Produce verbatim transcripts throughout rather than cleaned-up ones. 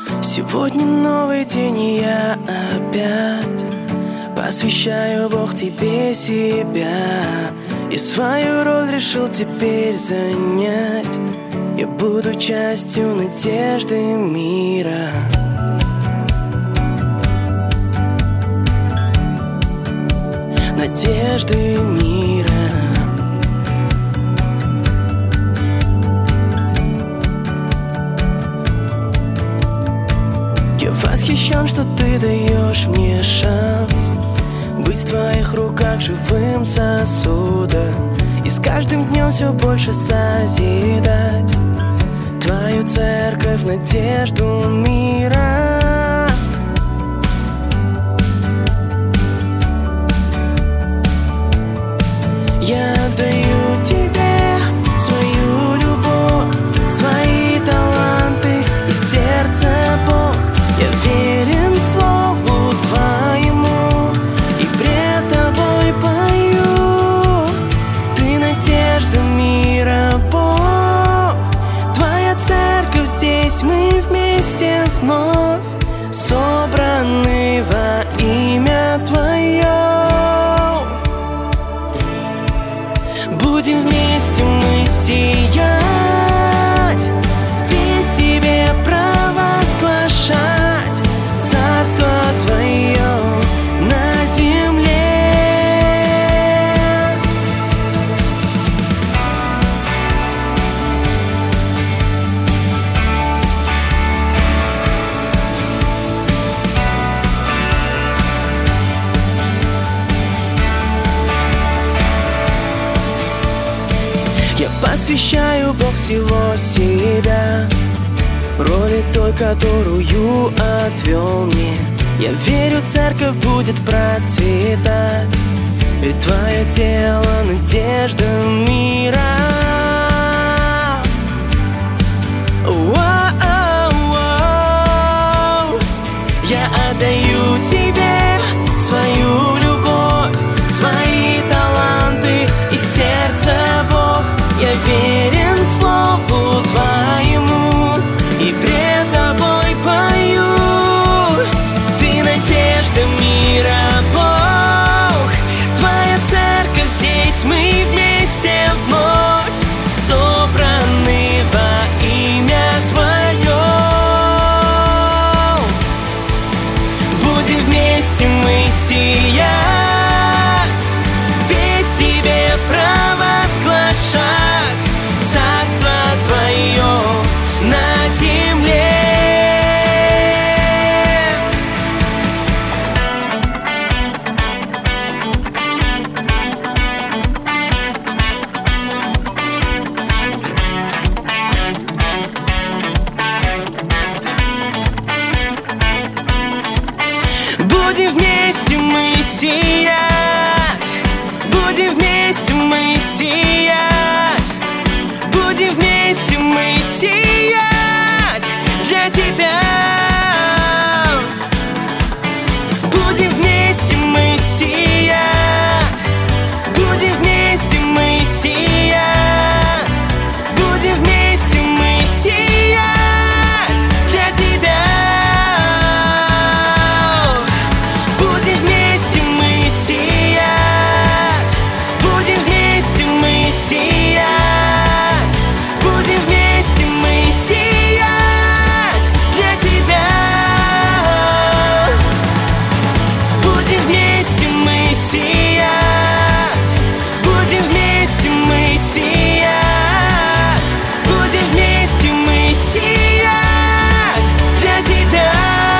Сегодня новый день, и я опять посвящаю, Бог, тебе себя. И свою роль решил теперь занять. Я буду частью надежды мира. Надежды мира. Я восхищен, что ты даешь мне шанс быть в твоих руках живым сосудом и с каждым днем все больше созидать твою церковь, надежду мира. Я даю тебе свою любовь, свои таланты и сердце, Бог. Я верен слову твоему и пред тобой пою. Ты надежда мира, Бог. Твоя церковь здесь, мы вместе вновь собраны во имя твое. Будем вместе мы сиять, весь тебе провозглашать царство твое на земле. Я посвящаю, Бог, всего себя роли той, которую отвел мне. Я верю, церковь будет процветать, ведь твое тело — надежда мира. Воу-воу-воу. Я отдаю тебе свою любовь, свои таланты и сердце, Бог. Я верен слову твоему и пред тобой пою. Ты надежда мира, Бог. Твоя церковь здесь, мы вместе вновь собраны во имя твое. Будем вместе мы сиять, без тебе провозглашать царство твое на земле. Будем вместе мы сиять, будем вместе мы сиять, будем вместе мы сиять для тебя. Будем вместе мы сиять, будем вместе мы сиять, будем вместе мы сиять для тебя. Будем вместе мы сиять, будем вместе мы сиять, будем вместе мы сиять для тебя. Будем вместе мы сиять, будем вместе мы сиять, будем вместе мы сиять для тебя.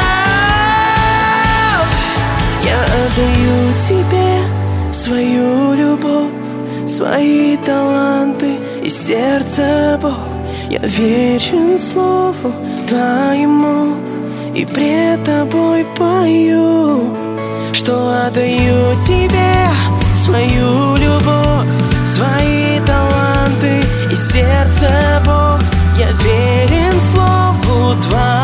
Я отдаю тебе свою любовь, свои таланты и сердце, Бог. Я верен слову твоему и пред тобой пою, что отдаю тебе свою любовь, свои таланты и сердце, Бог. Я верен слову твоему